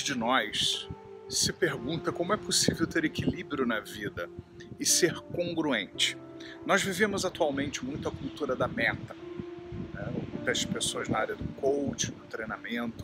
de nós se pergunta como é possível ter equilíbrio na vida e ser congruente. Nós vivemos atualmente muito a cultura da meta, né? Muitas pessoas na área do coaching, do treinamento,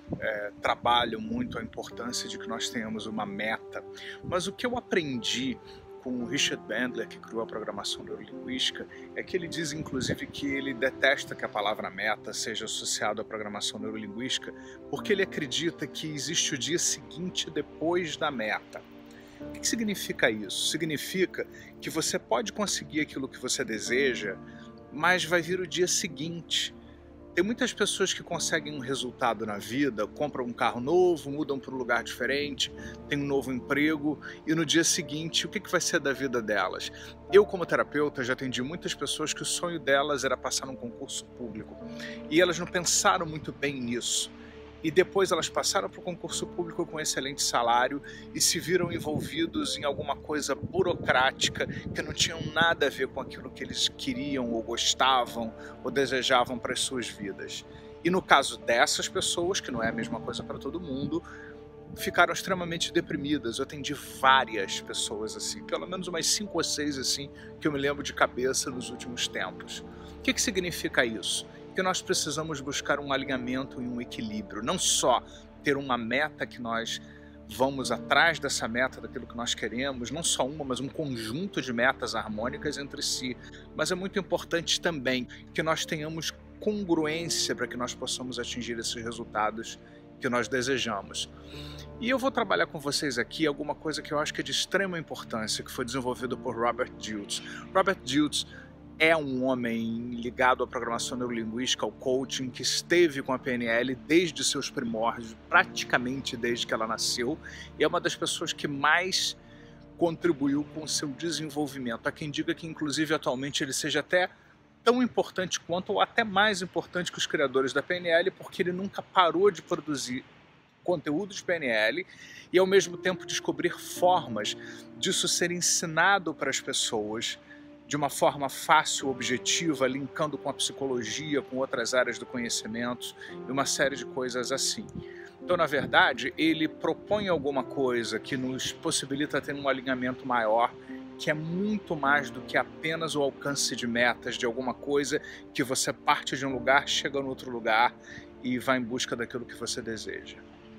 trabalham muito a importância de que nós tenhamos uma meta. Mas o que eu aprendi com o Richard Bandler, que criou a programação neurolinguística, é que ele diz, inclusive, que ele detesta que a palavra meta seja associada à programação neurolinguística, porque ele acredita que existe o dia seguinte depois da meta. O que significa isso? Significa que você pode conseguir aquilo que você deseja, mas vai vir o dia seguinte. Tem muitas pessoas que conseguem um resultado na vida, compram um carro novo, mudam para um lugar diferente, têm um novo emprego e no dia seguinte, o que vai ser da vida delas? Eu, como terapeuta, já atendi muitas pessoas que o sonho delas era passar num concurso público e elas não pensaram muito bem nisso. E depois elas passaram para o concurso público com excelente salário e se viram envolvidos em alguma coisa burocrática que não tinham nada a ver com aquilo que eles queriam ou gostavam ou desejavam para as suas vidas. E no caso dessas pessoas, que não é a mesma coisa para todo mundo, ficaram extremamente deprimidas. Eu atendi várias pessoas assim, pelo menos umas 5 ou 6 assim, que eu me lembro de cabeça nos últimos tempos. O que significa isso? Que nós precisamos buscar um alinhamento e um equilíbrio, não só ter uma meta que nós vamos atrás dessa meta, daquilo que nós queremos, não só uma, mas um conjunto de metas harmônicas entre si, mas é muito importante também que nós tenhamos congruência para que nós possamos atingir esses resultados que nós desejamos. E eu vou trabalhar com vocês aqui alguma coisa que eu acho que é de extrema importância, que foi desenvolvido por Robert Dilts. Robert Dilts é um homem ligado à programação neurolinguística, ao coaching, que esteve com a PNL desde seus primórdios, praticamente desde que ela nasceu, e é uma das pessoas que mais contribuiu com o seu desenvolvimento. Há quem diga que, inclusive, atualmente ele seja até tão importante quanto, ou até mais importante que os criadores da PNL, porque ele nunca parou de produzir conteúdo de PNL e, ao mesmo tempo, descobrir formas disso ser ensinado para as pessoas de uma forma fácil, objetiva, linkando com a psicologia, com outras áreas do conhecimento e uma série de coisas assim. Então, na verdade, ele propõe alguma coisa que nos possibilita ter um alinhamento maior, que é muito mais do que apenas o alcance de metas, de alguma coisa que você parte de um lugar, chega no outro lugar e vai em busca daquilo que você deseja.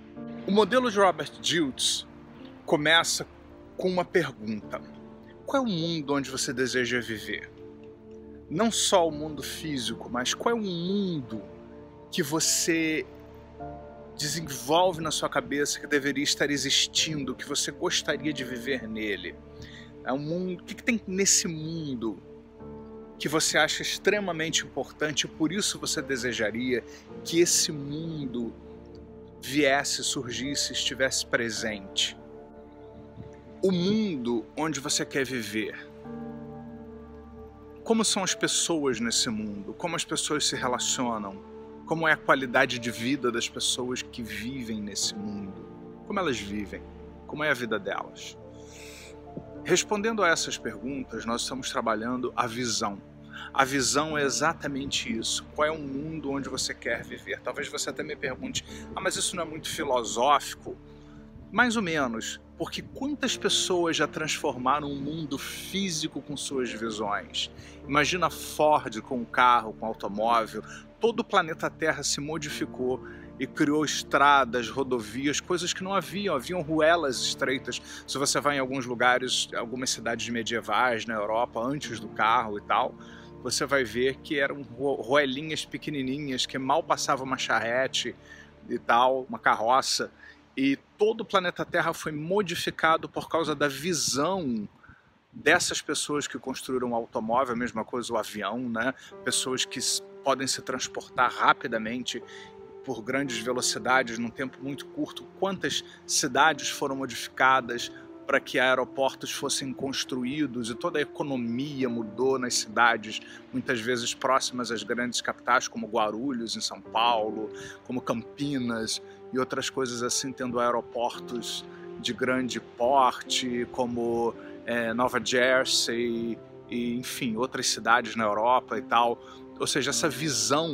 O modelo de Robert Dilts começa com uma pergunta. Qual é o mundo onde você deseja viver? Não só o mundo físico, mas qual é o mundo que você desenvolve na sua cabeça que deveria estar existindo, que você gostaria de viver nele? É um mundo, o que tem nesse mundo que você acha extremamente importante e por isso você desejaria que esse mundo viesse, surgisse, estivesse presente? O mundo onde você quer viver. Como são as pessoas nesse mundo? Como as pessoas se relacionam? Como é a qualidade de vida das pessoas que vivem nesse mundo? Como elas vivem? Como é a vida delas? Respondendo a essas perguntas, nós estamos trabalhando a visão. A visão é exatamente isso. Qual é o mundo onde você quer viver? Talvez você até me pergunte, mas isso não é muito filosófico? Mais ou menos, porque quantas pessoas já transformaram o mundo físico com suas visões? Imagina Ford com o carro, com o automóvel, todo o planeta Terra se modificou e criou estradas, rodovias, coisas que não haviam ruelas estreitas. Se você vai em alguns lugares, algumas cidades medievais na Europa, antes do carro e tal, você vai ver que eram ruelinhas pequenininhas, que mal passava uma charrete e tal, uma carroça. E todo o planeta Terra foi modificado por causa da visão dessas pessoas que construíram o automóvel, a mesma coisa o avião, né? Pessoas que podem se transportar rapidamente por grandes velocidades num tempo muito curto. Quantas cidades foram modificadas para que aeroportos fossem construídos e toda a economia mudou nas cidades, muitas vezes próximas às grandes capitais, como Guarulhos, em São Paulo, como Campinas e outras coisas assim, tendo aeroportos de grande porte, como Nova Jersey e, enfim, outras cidades na Europa e tal. Ou seja, essa visão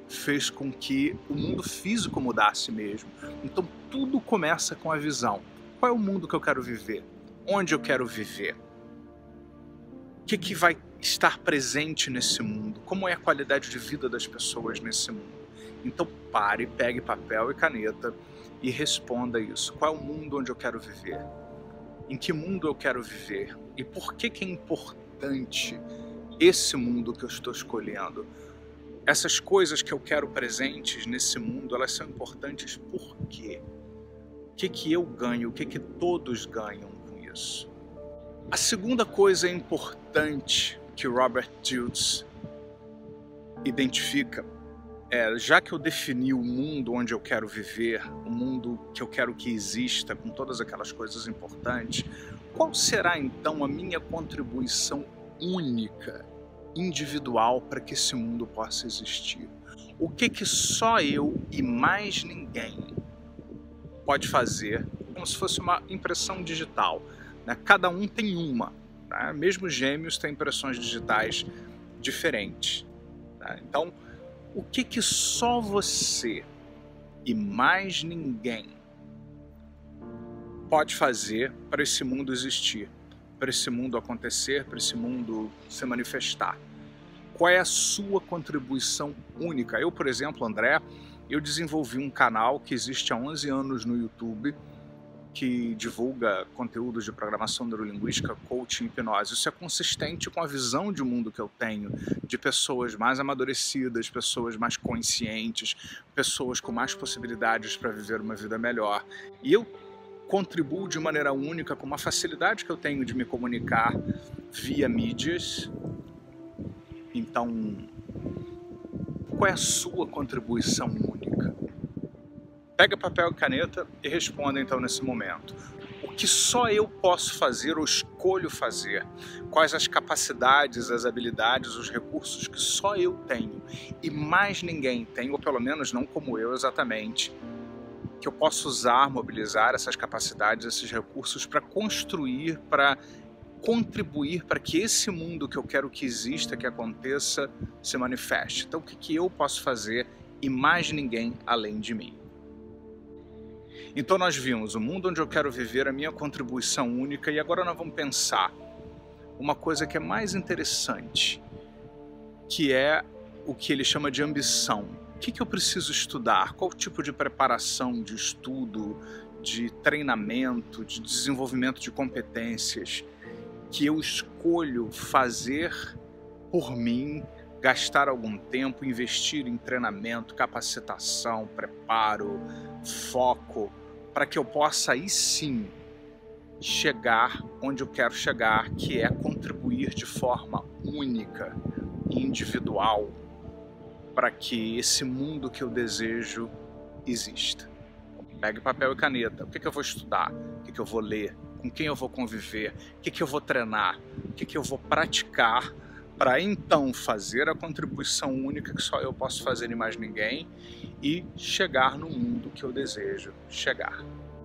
fez com que o mundo físico mudasse mesmo. Então tudo começa com a visão. Qual é o mundo que eu quero viver? Onde eu quero viver? O que vai estar presente nesse mundo? Como é a qualidade de vida das pessoas nesse mundo? Então pare, pegue papel e caneta e responda isso. Qual é o mundo onde eu quero viver? Em que mundo eu quero viver? E por que é importante esse mundo que eu estou escolhendo? Essas coisas que eu quero presentes nesse mundo, elas são importantes por quê? O que eu ganho? O que todos ganham com isso? A segunda coisa importante que Robert Dilts identifica é, já que eu defini o mundo onde eu quero viver, o mundo que eu quero que exista, com todas aquelas coisas importantes, qual será então a minha contribuição única, individual, para que esse mundo possa existir? O que só eu e mais ninguém pode fazer, como se fosse uma impressão digital, né? Cada um tem uma, tá? Mesmo gêmeos têm impressões digitais diferentes, tá? Então, o que só você e mais ninguém pode fazer para esse mundo existir, para esse mundo acontecer, para esse mundo se manifestar? Qual é a sua contribuição única? Eu, por exemplo, André, eu desenvolvi um canal que existe há 11 anos no YouTube, que divulga conteúdos de programação neurolinguística, coaching e hipnose. Isso é consistente com a visão de mundo que eu tenho, de pessoas mais amadurecidas, pessoas mais conscientes, pessoas com mais possibilidades para viver uma vida melhor. E eu contribuo de maneira única com uma facilidade que eu tenho de me comunicar via mídias. Então, qual é a sua contribuição única? Pega papel e caneta e responda então nesse momento. O que só eu posso fazer ou escolho fazer? Quais as capacidades, as habilidades, os recursos que só eu tenho e mais ninguém tem, ou pelo menos não como eu exatamente, que eu posso usar, mobilizar essas capacidades, esses recursos para construir, para contribuir para que esse mundo que eu quero que exista, que aconteça, se manifeste. Então o que eu posso fazer e mais ninguém além de mim? Então nós vimos o mundo onde eu quero viver, a minha contribuição única, e agora nós vamos pensar uma coisa que é mais interessante, que é o que ele chama de ambição. O que eu preciso estudar? Qual tipo de preparação, de estudo, de treinamento, de desenvolvimento de competências que eu escolho fazer por mim, gastar algum tempo, investir em treinamento, capacitação, preparo, foco, para que eu possa aí sim chegar onde eu quero chegar, que é contribuir de forma única e individual para que esse mundo que eu desejo exista. Pegue papel e caneta. O que eu vou estudar? O que eu vou ler? Com quem eu vou conviver? O que eu vou treinar? O que eu vou praticar para então fazer a contribuição única que só eu posso fazer e mais ninguém e chegar no mundo que eu desejo chegar.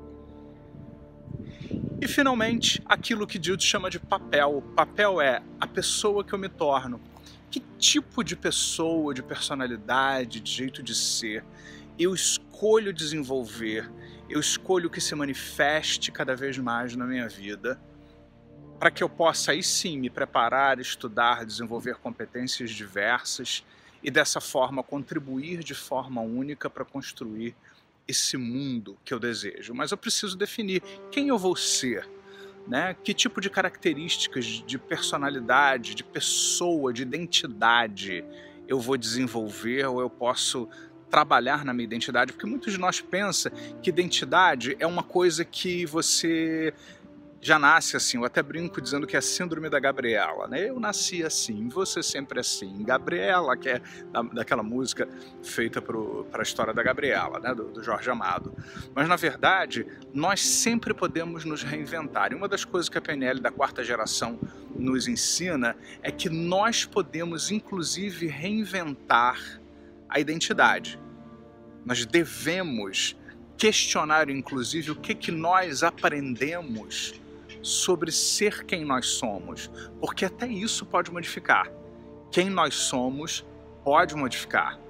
E finalmente, aquilo que Dilts chama de papel. Papel é a pessoa que eu me torno. Que tipo de pessoa, de personalidade, de jeito de ser eu escolho desenvolver, eu escolho que se manifeste cada vez mais na minha vida, para que eu possa aí sim me preparar, estudar, desenvolver competências diversas e dessa forma contribuir de forma única para construir esse mundo que eu desejo. Mas eu preciso definir quem eu vou ser, né? Que tipo de características de personalidade, de pessoa, de identidade eu vou desenvolver ou eu posso trabalhar na minha identidade, porque muitos de nós pensam que identidade é uma coisa que você já nasce assim. Eu até brinco dizendo que é a síndrome da Gabriela, né? Eu nasci assim, você sempre assim. Gabriela, que é daquela música feita para a história da Gabriela, né? do Jorge Amado. Mas, na verdade, nós sempre podemos nos reinventar. E uma das coisas que a PNL da 4ª geração nos ensina é que nós podemos, inclusive, reinventar a identidade. Nós devemos questionar, inclusive, o que nós aprendemos sobre ser quem nós somos, porque até isso pode modificar. Quem nós somos pode modificar.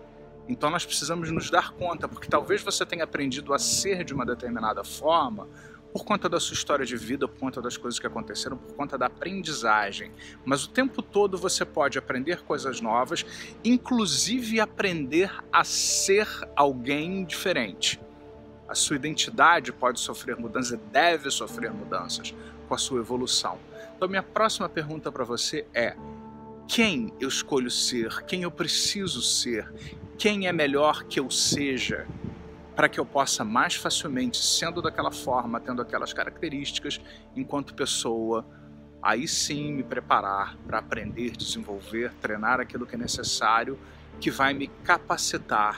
Então nós precisamos nos dar conta, porque talvez você tenha aprendido a ser de uma determinada forma por conta da sua história de vida, por conta das coisas que aconteceram, por conta da aprendizagem. Mas o tempo todo você pode aprender coisas novas, inclusive aprender a ser alguém diferente. A sua identidade pode sofrer mudanças, deve sofrer mudanças com a sua evolução. Então minha próxima pergunta para você é: quem eu escolho ser? Quem eu preciso ser? Quem é melhor que eu seja para que eu possa mais facilmente, sendo daquela forma, tendo aquelas características, enquanto pessoa, aí sim me preparar para aprender, desenvolver, treinar aquilo que é necessário, que vai me capacitar,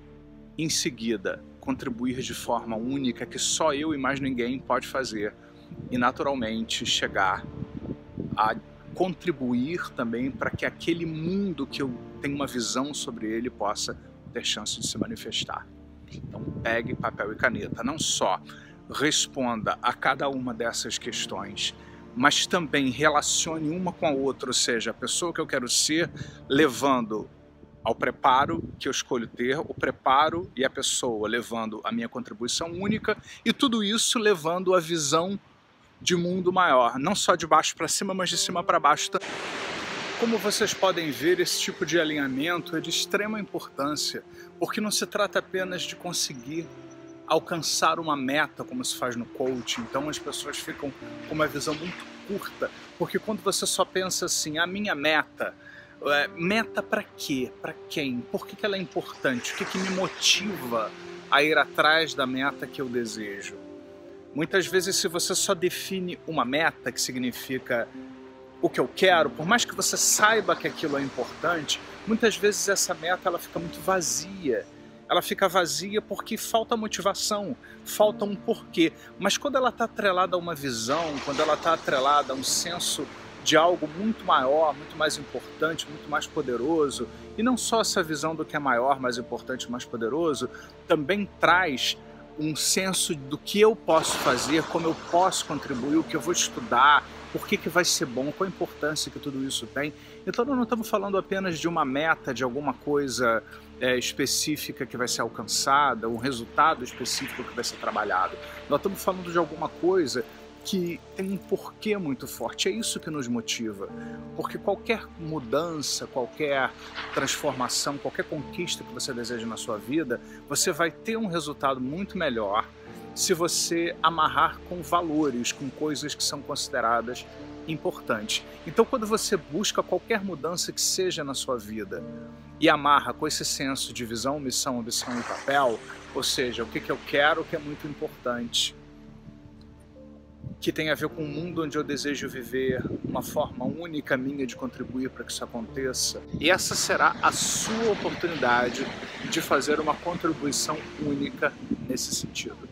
em seguida, contribuir de forma única, que só eu e mais ninguém pode fazer, e naturalmente chegar a contribuir também para que aquele mundo que eu tenho uma visão sobre ele possa ter chance de se manifestar. Então pegue papel e caneta, não só responda a cada uma dessas questões, mas também relacione uma com a outra, ou seja, a pessoa que eu quero ser levando ao preparo que eu escolho ter, o preparo e a pessoa levando a minha contribuição única, e tudo isso levando a visão de mundo maior, não só de baixo para cima, mas de cima para baixo também. Como vocês podem ver, esse tipo de alinhamento é de extrema importância, porque não se trata apenas de conseguir alcançar uma meta, como se faz no coaching. Então as pessoas ficam com uma visão muito curta, porque quando você só pensa assim, a minha meta, meta para quê? Para quem? Por que ela é importante? O que me motiva a ir atrás da meta que eu desejo? Muitas vezes, se você só define uma meta, que significa o que eu quero, por mais que você saiba que aquilo é importante, muitas vezes essa meta ela fica muito vazia. Ela fica vazia porque falta motivação, falta um porquê. Mas quando ela está atrelada a uma visão, quando ela está atrelada a um senso de algo muito maior, muito mais importante, muito mais poderoso, e não só essa visão do que é maior, mais importante, mais poderoso, também traz um senso do que eu posso fazer, como eu posso contribuir, o que eu vou estudar, por que vai ser bom, qual a importância que tudo isso tem. Então nós não estamos falando apenas de uma meta, de alguma coisa específica que vai ser alcançada, um resultado específico que vai ser trabalhado. Nós estamos falando de alguma coisa que tem um porquê muito forte, é isso que nos motiva, porque qualquer mudança, qualquer transformação, qualquer conquista que você deseja na sua vida, você vai ter um resultado muito melhor se você amarrar com valores, com coisas que são consideradas importantes. Então quando você busca qualquer mudança que seja na sua vida e amarra com esse senso de visão, missão, ambição e papel, ou seja, o que eu quero, o que é muito importante, que tem a ver com um mundo onde eu desejo viver, uma forma única minha de contribuir para que isso aconteça. E essa será a sua oportunidade de fazer uma contribuição única nesse sentido.